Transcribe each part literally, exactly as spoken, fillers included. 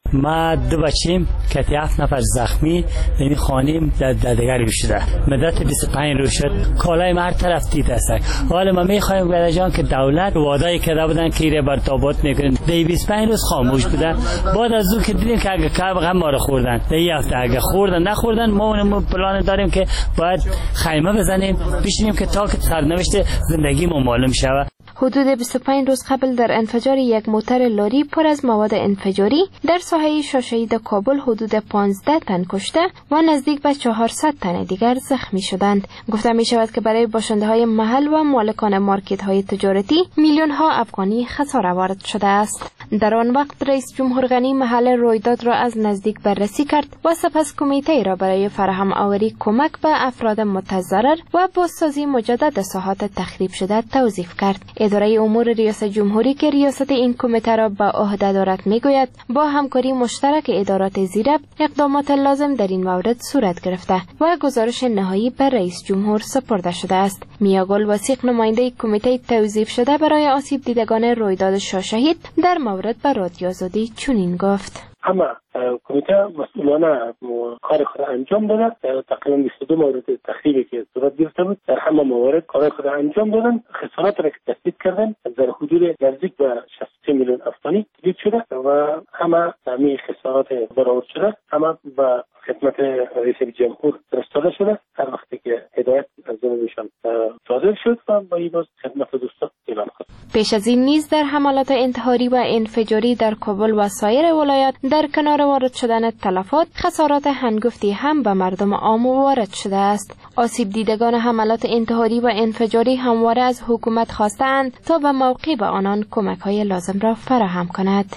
ما دو بچیم که هفت نفر زخمی یعنی خانیم در دادگری شده مدت بیست و پنج روز شد کالای ما هر طرف دیده است. حالا ما میخوایم برای جان که دولت وعده کرده بودن که ایره بر تابوت میکنن دی بیست و پنج روز خاموش بودن. بعد از اون که دیدیم که اگه کار غم ما رو خوردن دی هفته اگه خوردن نخوردن ما اون پلان داریم که باید خیمه بزنیم بشینیم که تا که سرنوشت زندگی ما معلوم شود. حدود بیست و پنج روز قبل در انفجار یک موتر لاری پر از مواد انفجاری در ساحه شاشه‌ای کابل حدود پانزده تن کشته و نزدیک به چهارصد تن دیگر زخمی شدند. گفته می شود که برای باشنده‌های محل و مالکان مارکت‌های تجارتی میلیون‌ها افغانی خساره وارد شده است. در آن وقت رئیس جمهور غنی محل رویداد را از نزدیک بررسی کرد و سپس کمیته را برای فراهم آوری کمک به افراد متضرر و بازسازی مجدد ساحات تخریب شده توصیف کرد. اداره امور ریاست جمهوری که ریاست این کمیته را به عهده دارد میگوید با همکاری مشترک ادارات زیرب اقدامات لازم در این مورد صورت گرفته و گزارش نهایی به رئیس جمهور سپرده شده است. میاگل وثیق نماینده کمیته توصیف شده برای آسیب دیدگان رویداد شاهشهید در مورد به رادیو آزادی چنین گفت: اما کمیته مسئولانه کار خود انجام داده. تقریبا بیست و دو مورد تخریبی که صورت گرفته بود در همه موارد کار خود انجام دادن. خسارات را که تثبیت کردن در حدود نزدیک به شصت و سه میلیون افغانی تثبیت شده و همه تامین خسارات برآورد شده همه به خدمت رئیس جمهور فرستاده شده. هر وقتی که هدایت از جانبشان صادر شد و با این باز خدمت دوستان اعلام شد. پیش از این نیز در حملات انتحاری و انفجاری در کابل و سایر ولایات در کنار وارد شدن تلفات خسارات هنگفتی هم به مردم عام وارد شده است. آسیب دیدگان حملات انتحاری و انفجاری همواره از حکومت خواستند تا به موقع به آنان کمک‌های لازم را فراهم کند.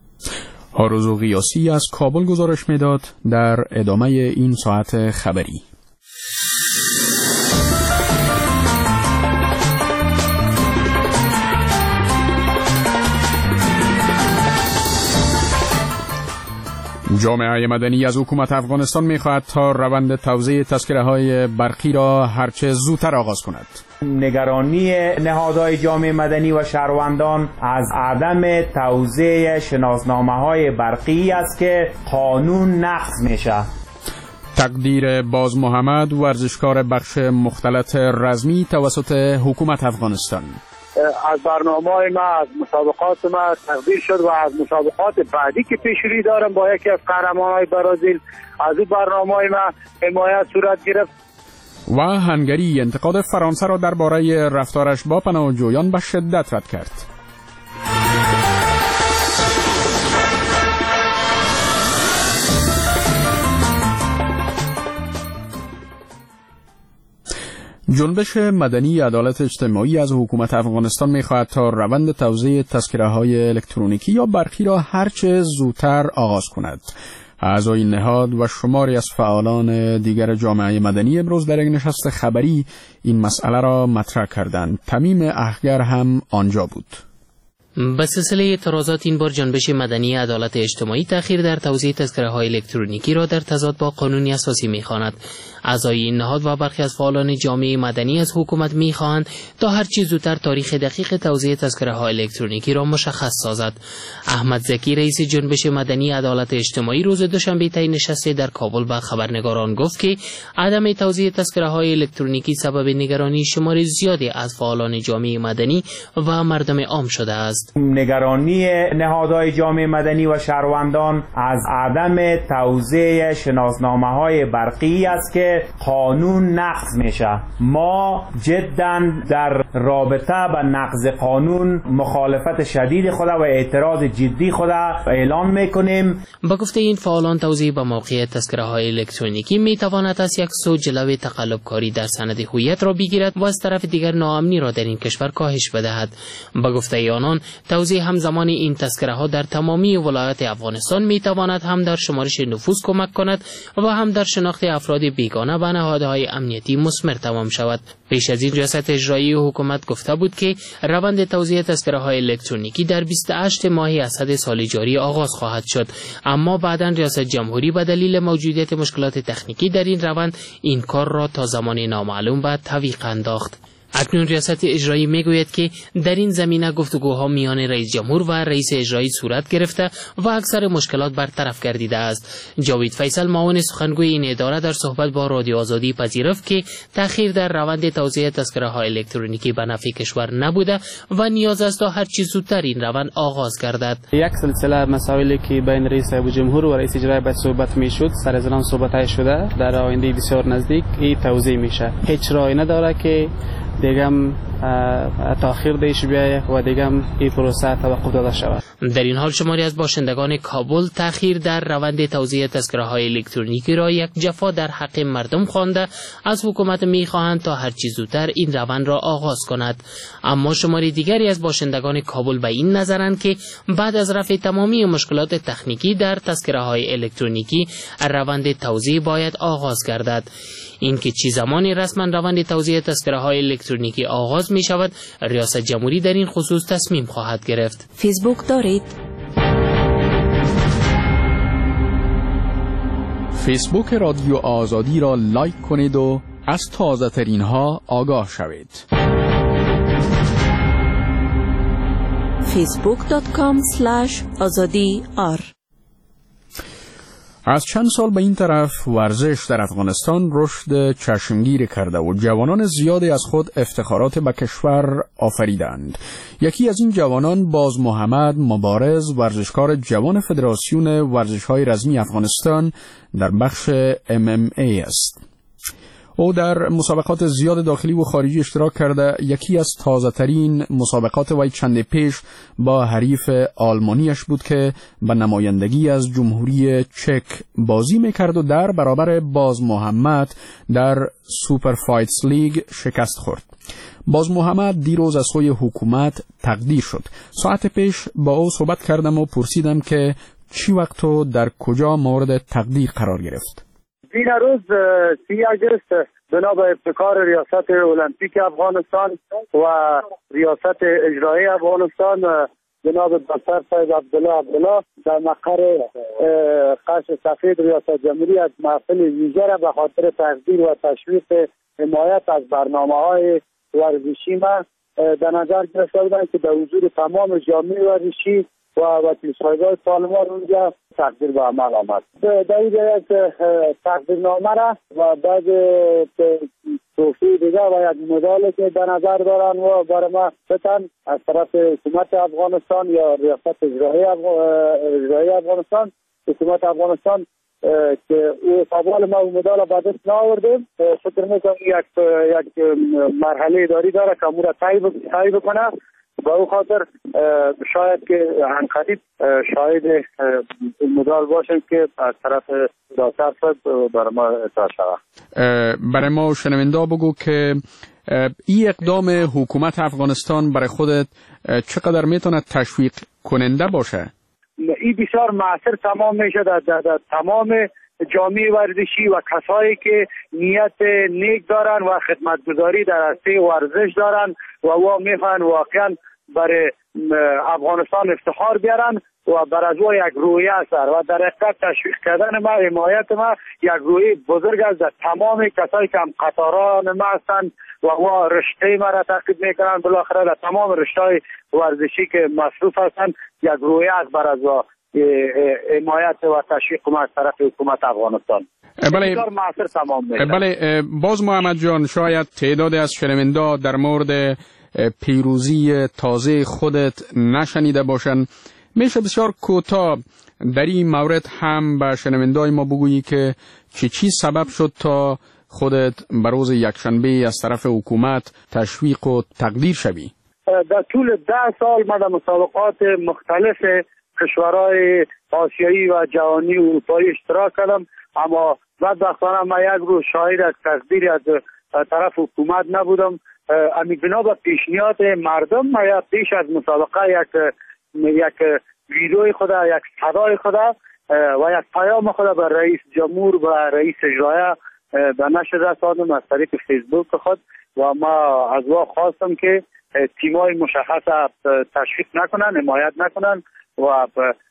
آرزو قیاسی از کابل گزارش میداد. در ادامه این ساعت خبری جامعه مدنی از حکومت افغانستان می‌خواهد تا روند توزیع تذکره‌های برقی را هرچه زودتر آغاز کند. نگرانی نهادهای جامعه مدنی و شهروندان از عدم توزیع شناسنامه‌های برقی است که قانون نقض میشه. تقدیر باز محمد، ورزشکار بخش مختلط رزمی توسط حکومت افغانستان: از برنامه‌های ما از مسابقات ما تقدیر شد و از مسابقات بعدی که پیش روی دارم با یکی از قهرمان‌های برازیل از این برنامه‌های ما حمایت صورت گرفت. و هنگری انتقاد فرانسه را درباره رفتارش با پناهجویان به شدت رد کرد. جنبش مدنی عدالت اجتماعی از حکومت افغانستان می‌خواهد تا روند توزیع تذکره‌های الکترونیکی یا برقی را هرچه زودتر آغاز کند. اعضای نهاد و شماری از فعالان دیگر جامعه مدنی امروز در یک نشست خبری این مسئله را مطرح کردند. تمیم احگر هم آنجا بود. به سلسله اعتراضات این بار جنبش مدنی عدالت اجتماعی تأخیر در توزیع تذکره‌های الکترونیکی را در تضاد با قانون اساسی می‌خواند. اعضای این نهاد و برخی از فعالان جامعه مدنی از حکومت می‌خواهند تا هر چه زودتر تاریخ دقیق توزیع تذکره‌های الکترونیکی را مشخص سازد. احمد زکی رئیس جنبش مدنی عدالت اجتماعی روز دوشنبه طی نشستی در کابل با خبرنگاران گفت که عدم توزیع تذکره‌های الکترونیکی سبب نگرانی شمار زیادی از فعالان جامعه مدنی و مردم عام شده است. نگرانی نهادهای جامعه مدنی و شهروندان از عدم توزیع شناسنامه‌های برقی است که قانون نقض میشه. ما جدا در رابطه با نقض قانون مخالفت شدید خود و اعتراض جدی خود اعلان میکنیم. با گفته این فعالان توزیع با موقع تذکره‌های الکترونیکی میتواند از یک سو جلوی تقلب کاری در سند هویت را بگیرد و از طرف دیگر ناامنی را در این کشور کاهش بدهد. با گفته آنان توزیع همزمان این تذکره‌ها در تمامی ولایات افغانستان میتواند هم در شمارش نفوذ کمک کند و هم در شناخت افراد بیگانه به نهادهای امنیتی مثمر تمام شود. پیش از این ریاست اجرایی حکومت گفته بود که روند توزیع تذکره‌های الکترونیکی در بیست و هشت ماه اسد سال جاری آغاز خواهد شد، اما بعداً ریاست جمهوری به دلیل موجودیت مشکلات تکنیکی در این روند این کار را تا زمان نامعلوم به تعویق انداخت. اکنون ریاست اجرایی میگوید که در این زمینه گفتگوها میان رئیس جمهور و رئیس اجرایی صورت گرفته و اکثر مشکلات برطرف گردیده است. جاوید فیصل معاون سخنگوی این اداره در صحبت با رادیو آزادی پذیرفت که تأخیر در روند توزیع تذکره‌های الکترونیکی به نفع کشور نبوده و نیاز است تا هر چیز زودتر این روند آغاز گردد. یک سلسله مسائلی که بین رئیس جمهور و رئیس اجرایی باید صحبت میشد سر از آن صحبت شده در آینده بسیار نزدیک این توزیع میشه. هیچ راهی نداره که دیگم تأخیر دیش بیایه و دیگم این پروسه توقف داده شود. در این حال شماری از باشندگان کابل تأخیر در روند توزیع تذکره‌های الکترونیکی را یک جفا در حق مردم خوانده از حکومت می‌خواهند تا هر چیز زودتر این روند را آغاز کند. اما شماری دیگری از باشندگان کابل به این نظرند که بعد از رفع تمامی مشکلات تکنیکی در تذکره‌های الکترونیکی روند توزیع باید آغاز گردد. اینکه چه زمانی رسما روند توزیع تذکره‌های الکترونیکی آغاز می شود، ریاست جمهوری در این خصوص تصمیم خواهد گرفت. فیسبوک دارید؟ فیسبوک رادیو آزادی را لایک کنید و از تازه ترین ها آگاه شوید. فیسبوک دات کام اسلش آزادی آر. از چند سال به این طرف ورزش در افغانستان رشد چشمگیر کرده و جوانان زیادی از خود افتخارات به کشور آفریدند. یکی از این جوانان باز محمد مبارز، ورزشکار جوان فدراسیون ورزش‌های رزمی افغانستان در بخش ام ام ای است. او در مسابقات زیاد داخلی و خارجی اشتراک کرده. یکی از تازه ترین مسابقات وی چند پیش با حریف آلمانیش بود که به نمایندگی از جمهوری چک بازی میکرد و در برابر باز محمد در سوپر فایتس لیگ شکست خورد. باز محمد دیروز از سوی حکومت تقدیر شد. ساعت پیش با او صحبت کردم و پرسیدم که چی وقت و در کجا مورد تقدیر قرار گرفت. این روز سی آگوست بنا به ابتکار ریاست المپیک افغانستان و ریاست اجرایی افغانستان جناب دکتر صاحب عبدالله عبدالله در مقر قصر سفید ریاست جمهوری از محفل ویژه را به خاطر تقدیر و تشویق حمایت از برنامه‌های ورزشی ما در نظر گرفته بودند که در حضور تمام جامعه ورزشی و وکیل صاحبای پارلمان اونجا تقدیر به عمل آمد. در این یک تقدیرنامه را و بعد توفیه دیگه و یک مدال که در نظر دارن و برای ما ستن از طرف حکومت افغانستان یا ریاست اجرایی اجرایی افغانستان. حکومت افغانستان که او قبال ما اون مدال به دست نآوردیم، فکر میکنم یک یک مرحله اداری داره که امور طی بکنه. با او خاطر شاید که عنقریب شاید مدال باشیم که از طرف دکتر صاحب برای ما اطلاع شود. برای ما شنونده بگو که این اقدام حکومت افغانستان برای خودت چقدر میتونه تشویق کننده باشه؟ این بسیار مؤثر تمام میشه در, در, در تمام جامعه ورزشی و کسایی که نیت نیک دارن و خدمتگزاری در عرصه ورزش دارن و او میخوان واقعا برای افغانستان افتخار بیارن و بر از او یک رویه است و در حقیقت تشویق کردن ما، حمایت ما یک رویه بزرگ است در تمام کسایی که هم قطاران ما هستند و او رشته ما را تعقیب میکنن. بالاخره در تمام رشته‌های ورزشی که مصروف هستند یک رویه است بر از او حمایت و تشویق ما از طرف حکومت افغانستان. بله بله باز محمد جان، شاید تعداد از شنونده در مورد پیروزی تازه خودت نشنیده باشن. میشه بسیار کوتاه در این مورد هم به شنونده‌های ما بگویی که چی چی سبب شد تا خودت بر روز یکشنبه از طرف حکومت تشویق و تقدیر شوی؟ در طول ده سال من در مسابقات مختلف کشورهای آسیایی و جهانی و اروپایی اشتراک کردم، اما بدبختانه من یک روز شاهد از تقدیری از طرف حکومت نبودم. امی بنا به پیشنهاد مردم من پیش از مسابقه یک یک ویدیوی خدا، یک صدای خدا و یک پیام خدا به رئیس جمهور و رئیس اجرایی به نشر رساندم از طریق فیسبوک خود و ما از او خواستم که تیمای مشخص تشویق نکنن، حمایت نکنن و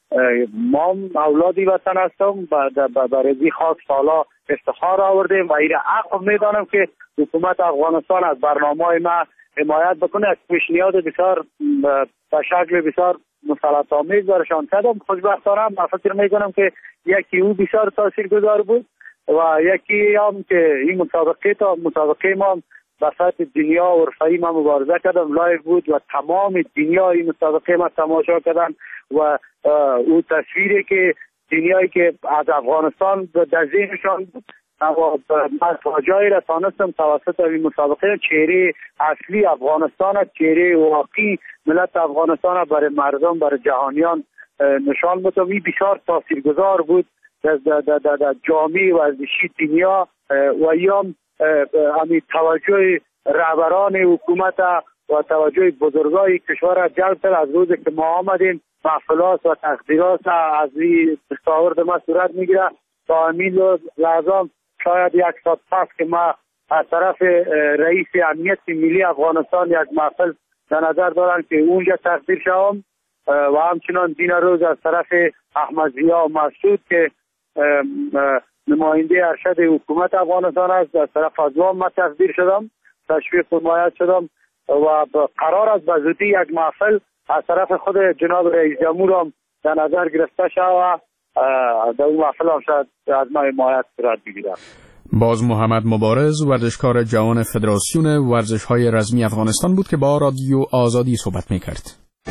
ما اولادی وطن هستم برای خاک سالا افتخار آوردیم و ایره حق میدانم که حکومت افغانستان از برنامه ما حمایت بکنه. از پیشنهاد بسیار به شکل بسیار مسلط آمیز برشان کردم. خوشبختانه من فکر میکنم که یکی او بسیار تاثیرگذار بود و یکی هم که این مسابقه تا مسابقه ما به سطح دنیا و رفعی ما مبارزه کردم لایو بود و تمام دنیا این مسابقه ما تماشا کردن و او تصویری که دنیایی که از افغانستان در ذهنشان بود و من تا جایی را تانستم توسط این مسابقه چهره اصلی افغانستان، چهره واقعی ملت افغانستان برای مردم، برای جهانیان نشان بدم. این بسیار تاثیرگذار بود در جامعه ورزشی دنیا و یام همین توجه رهبران حکومت و توجه بزرگای کشور جلب کرد. از روزی که ما آمدیم محفلات و تقدیرات از این دستاورد ما صورت میگیره تا همین لحظه شاید یک ساعت پس که ما از طرف رئیس امنیت ملی افغانستان یک محفل در نظر دارن که اونجا تقدیر شوم و همچنان دین روز از طرف احمد ضیا مسعود که نماینده ارشد حکومت افغانستان است از طرف ازوام ما تقدیر شدم، تشویق حمایت شدم و قرار است به زودی یک محفل از طرف خود جناب رئیس جمهور هم در نظر گرفته شود و در اون محفل هم شاید از ما حمایت صورت بگیرد. باز محمد مبارز ورزشکار جوان فدراسیون ورزش‌های رزمی افغانستان بود که با رادیو آزادی صحبت می‌کرد.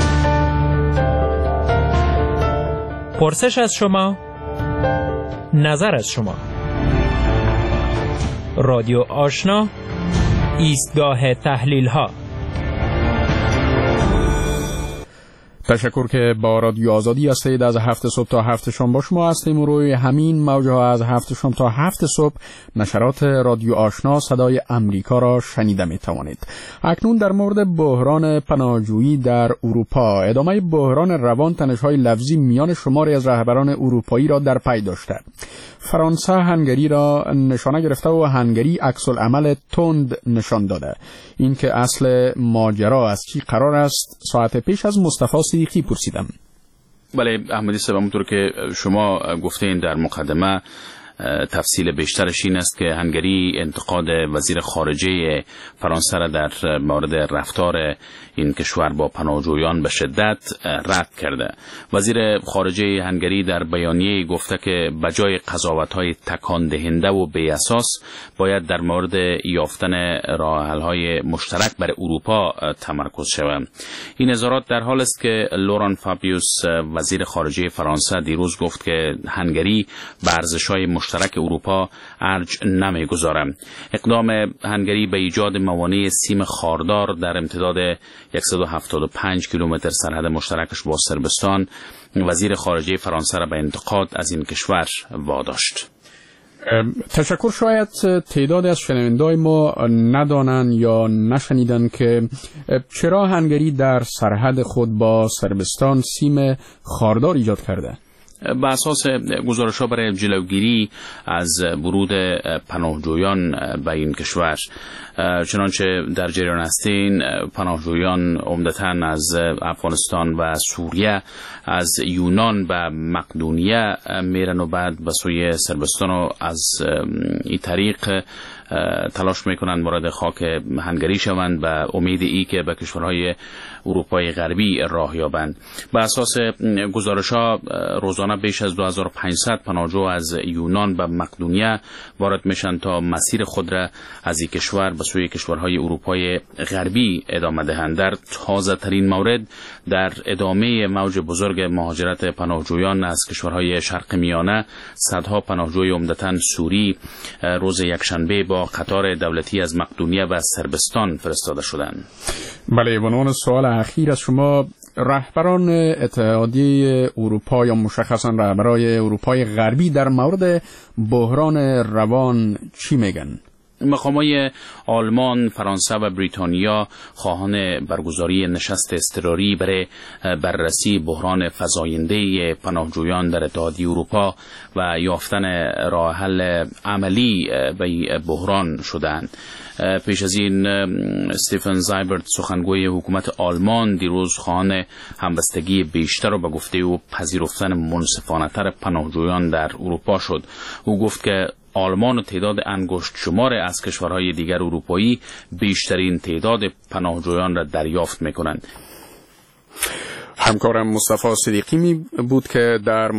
پرسش از شما، نظر از شما. رادیو آشنا، ایستگاه تحلیل‌ها. تشکر که با رادیو آزادی هستید. از هفت صبح تا هفت شام با شما هستیم و روی همین موج‌ها از هفت شام تا هفت صبح نشرات رادیو آشنا صدای امریکا را شنیده می توانید. اکنون در مورد بحران پناهجویی در اروپا، ادامه بحران روان تنش‌های لفظی میان شماری از رهبران اروپایی را در پی داشته. فرانسه هنگری را نشانه گرفته و هنگری عکس العمل تند نشان داده. این که اصل ماجرا از چی قرار است ساعت پیش از مصطفی صدیقی پرسیدم. بله احمدی صاحب، همونطور که شما گفتین در مقدمه، تفصیل بیشترش این است که هنگری انتقاد وزیر خارجه فرانسه را در مورد رفتار این کشور با پناهجویان به شدت رد کرده. وزیر خارجه هنگری در بیانیه گفته که بجای قضاوت‌های تکان دهنده و بی اساس باید در مورد یافتن راه حل‌های مشترک برای اروپا تمرکز شود. این اظهارات در حال است که لوران فابیوس وزیر خارجه فرانسه دیروز گفت که هنگری به ارزش‌های مشترک اروپا ارج نمی‌گذارد. اقدام هنگری به ایجاد موانع سیم خاردار در امتداد صد و هفتاد و پنج کیلومتر سرحد مشترکش با صربستان وزیر خارجه فرانسه را به انتقاد از این کشور واداشت. تشکر. شاید تعدادی از شنونده‌های ما ندانند یا نشنیدند که چرا هنگری در سرحد خود با صربستان سیم خاردار ایجاد کرده. به اساس گزارش‌ها برای جلوگیری از ورود پناهجویان به این کشور، چنانچه در جریان هستین پناهجویان عمدتاً از افغانستان و سوریه از یونان به مقدونیه میرن و بعد به سوی صربستان و از این طریق تلاش میکنند وارد خاک هنگری شوند به امید ای که به کشورهای اروپای غربی راه یابند. به اساس گزارش‌ها روزانه بیش از دو هزار و پانصد پناهجو از یونان به مقدونیه وارد میشن تا مسیر خود را از این کشور به سوی کشورهای اروپای غربی ادامه دهند. در تازه ترین مورد در ادامه موج بزرگ مهاجرت پناهجویان از کشورهای شرق میانه، صدها پناهجوی عمدتاً سوری روز یکشنبه با قطار دولتی از مقدونیه و صربستان فرستاده شدند. بله، به عنوان سوال اخیر از شما، رهبران اتحادیه اروپا یا مشخصا رهبرای اروپای غربی در مورد بحران روان چی میگن؟ مقامات آلمان، فرانسه و بریتانیا خواهان برگزاری نشست اضطراری برای بررسی بحران فزاینده پناهجویان در اتحادیه اروپا و یافتن راه حل عملی به بحران شدند. پیش از این استیفن زایبرت سخنگوی حکومت آلمان دیروز خواهان همبستگی بیشتر و به گفته او پذیرفتن منصفانه‌تر پناهجویان در اروپا شد. او گفت که آلمان و تعداد انگشت شمار از کشورهای دیگر اروپایی بیشترین تعداد پناهجویان را دریافت می‌کنند. همکارم مصطفی صدیقی می بود که در